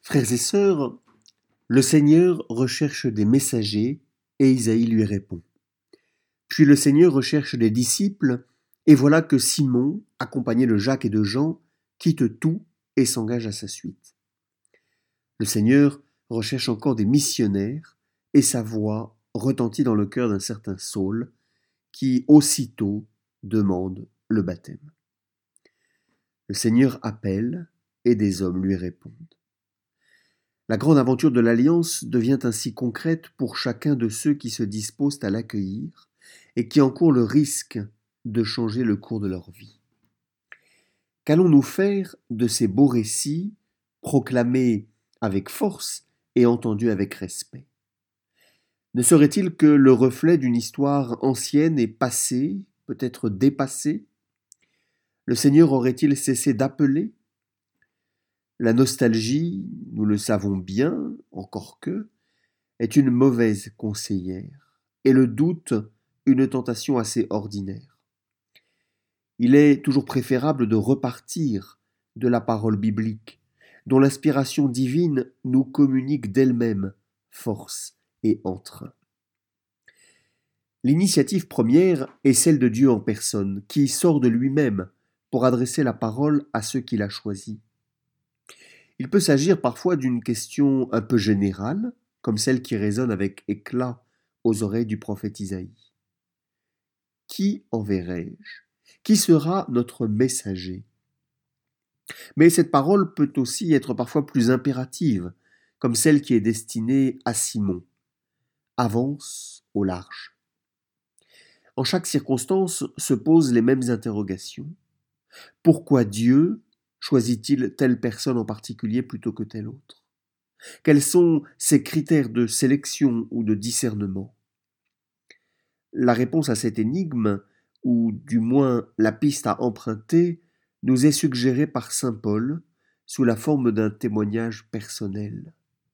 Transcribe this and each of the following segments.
Frères et sœurs, le Seigneur recherche des messagers et Isaïe lui répond. Puis le Seigneur recherche des disciples et voilà que Simon, accompagné de Jacques et de Jean, quitte tout et s'engage à sa suite. Le Seigneur recherche encore des missionnaires et sa voix retentit dans le cœur d'un certain Saul qui aussitôt demande le baptême. Le Seigneur appelle et des hommes lui répondent. La grande aventure de l'Alliance devient ainsi concrète pour chacun de ceux qui se disposent à l'accueillir et qui encourent le risque de changer le cours de leur vie. Qu'allons-nous faire de ces beaux récits proclamés avec force et entendus avec respect? Ne serait-il que le reflet d'une histoire ancienne et passée, peut-être dépassée? Le Seigneur aurait-il cessé d'appeler? La nostalgie, nous le savons bien, encore que, est une mauvaise conseillère, et le doute une tentation assez ordinaire. Il est toujours préférable de repartir de la parole biblique, dont l'inspiration divine nous communique d'elle-même force et entrain. L'initiative première est celle de Dieu en personne, qui sort de lui-même pour adresser la parole à ceux qu'il a choisis. Il peut s'agir parfois d'une question un peu générale, comme celle qui résonne avec éclat aux oreilles du prophète Isaïe. Qui enverrai-je? Qui sera notre messager? Mais cette parole peut aussi être parfois plus impérative, comme celle qui est destinée à Simon. Avance au large. En chaque circonstance se posent les mêmes interrogations. Pourquoi Dieu choisit-il telle personne en particulier plutôt que telle autre? Quels sont ses critères de sélection ou de discernement? La réponse à cette énigme, ou du moins la piste à emprunter, nous est suggérée par saint Paul sous la forme d'un témoignage personnel.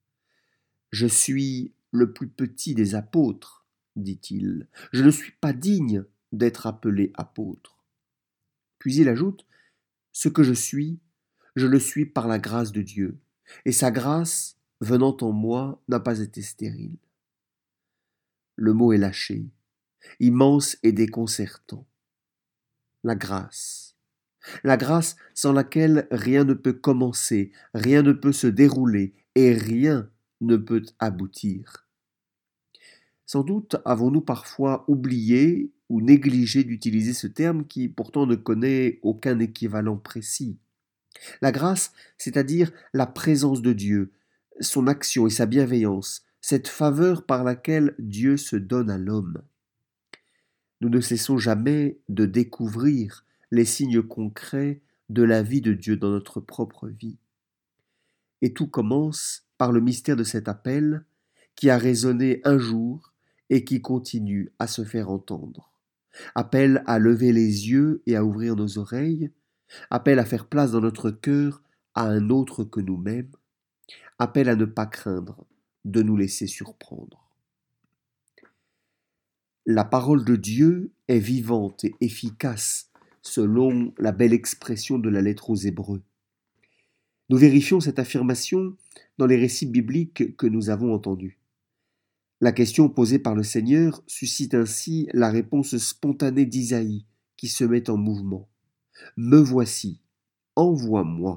Je suis le plus petit des apôtres, dit-il. Je ne suis pas digne d'être appelé apôtre. Puis il ajoute, ce que je le suis par la grâce de Dieu, et sa grâce, venant en moi, n'a pas été stérile. Le mot est lâché, immense et déconcertant. La grâce. La grâce sans laquelle rien ne peut commencer, rien ne peut se dérouler et rien ne peut aboutir. Sans doute avons-nous parfois oublié ou négligé d'utiliser ce terme qui pourtant ne connaît aucun équivalent précis. La grâce, c'est-à-dire la présence de Dieu, son action et sa bienveillance, cette faveur par laquelle Dieu se donne à l'homme. Nous ne cessons jamais de découvrir les signes concrets de la vie de Dieu dans notre propre vie. Et tout commence par le mystère de cet appel qui a résonné un jour et qui continue à se faire entendre. Appel à lever les yeux et à ouvrir nos oreilles, appel à faire place dans notre cœur à un autre que nous-mêmes, appel à ne pas craindre de nous laisser surprendre. La parole de Dieu est vivante et efficace, selon la belle expression de la lettre aux Hébreux. Nous vérifions cette affirmation dans les récits bibliques que nous avons entendus. La question posée par le Seigneur suscite ainsi la réponse spontanée d'Isaïe, qui se met en mouvement. « Me voici, envoie-moi ».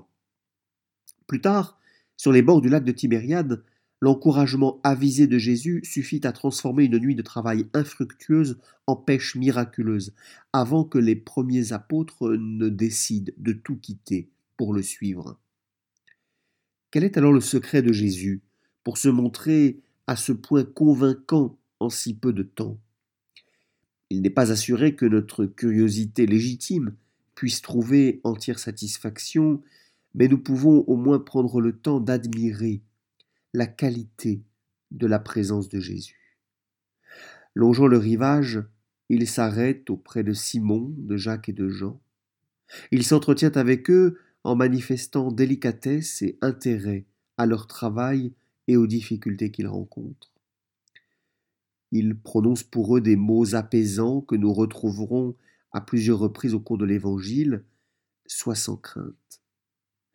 Plus tard, sur les bords du lac de Tibériade, l'encouragement avisé de Jésus suffit à transformer une nuit de travail infructueuse en pêche miraculeuse, avant que les premiers apôtres ne décident de tout quitter pour le suivre. Quel est alors le secret de Jésus pour se montrer à ce point convaincant en si peu de temps? Il n'est pas assuré que notre curiosité légitime puisse trouver entière satisfaction, mais nous pouvons au moins prendre le temps d'admirer la qualité de la présence de Jésus. Longeant le rivage, il s'arrête auprès de Simon, de Jacques et de Jean. Il s'entretient avec eux en manifestant délicatesse et intérêt à leur travail et aux difficultés qu'ils rencontrent. Il prononce pour eux des mots apaisants que nous retrouverons à plusieurs reprises au cours de l'Évangile. « Sois sans crainte ».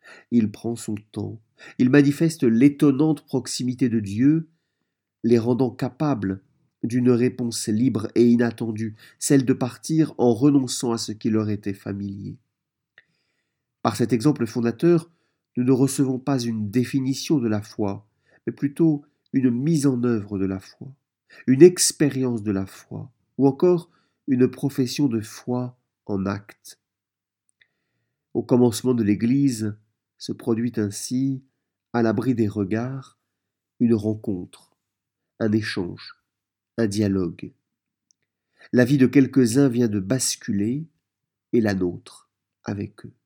Il prend son temps. Il manifeste l'étonnante proximité de Dieu, les rendant capables d'une réponse libre et inattendue, celle de partir en renonçant à ce qui leur était familier. Par cet exemple fondateur, nous ne recevons pas une définition de la foi, mais plutôt une mise en œuvre de la foi, une expérience de la foi, ou encore une profession de foi en acte. Au commencement de l'Église se produit ainsi, à l'abri des regards, une rencontre, un échange, un dialogue. La vie de quelques-uns vient de basculer, et la nôtre avec eux.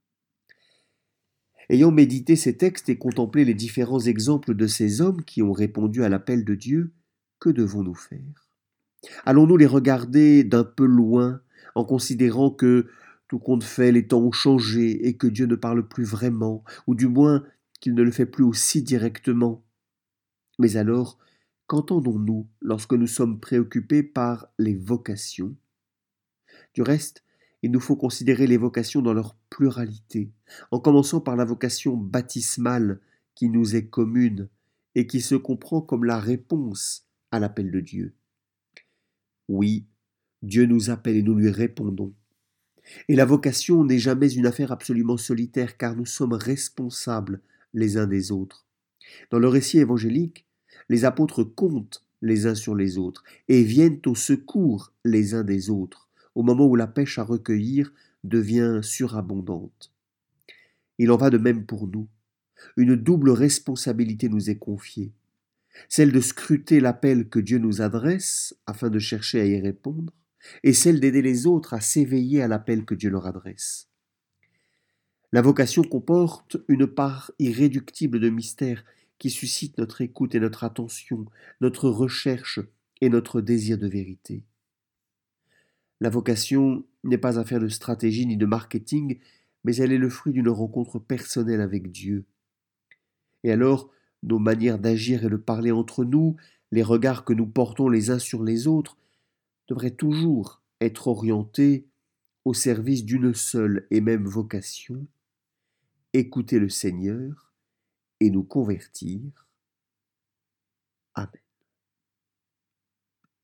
Ayant médité ces textes et contemplé les différents exemples de ces hommes qui ont répondu à l'appel de Dieu, que devons-nous faire? Allons-nous les regarder d'un peu loin, en considérant que, tout compte fait, les temps ont changé et que Dieu ne parle plus vraiment, ou du moins qu'il ne le fait plus aussi directement? Mais alors, qu'entendons-nous lorsque nous sommes préoccupés par les vocations? Du reste, il nous faut considérer les vocations dans leur pluralité, en commençant par la vocation baptismale qui nous est commune et qui se comprend comme la réponse à l'appel de Dieu. Oui, Dieu nous appelle et nous lui répondons. Et la vocation n'est jamais une affaire absolument solitaire car nous sommes responsables les uns des autres. Dans le récit évangélique, les apôtres comptent les uns sur les autres et viennent au secours les uns des autres au moment où la pêche à recueillir devient surabondante. Il en va de même pour nous. Une double responsabilité nous est confiée, celle de scruter l'appel que Dieu nous adresse afin de chercher à y répondre, et celle d'aider les autres à s'éveiller à l'appel que Dieu leur adresse. La vocation comporte une part irréductible de mystère qui suscite notre écoute et notre attention, notre recherche et notre désir de vérité. La vocation n'est pas affaire de stratégie ni de marketing, mais elle est le fruit d'une rencontre personnelle avec Dieu. Et alors, nos manières d'agir et de parler entre nous, les regards que nous portons les uns sur les autres, devraient toujours être orientés au service d'une seule et même vocation, écouter le Seigneur et nous convertir. Amen.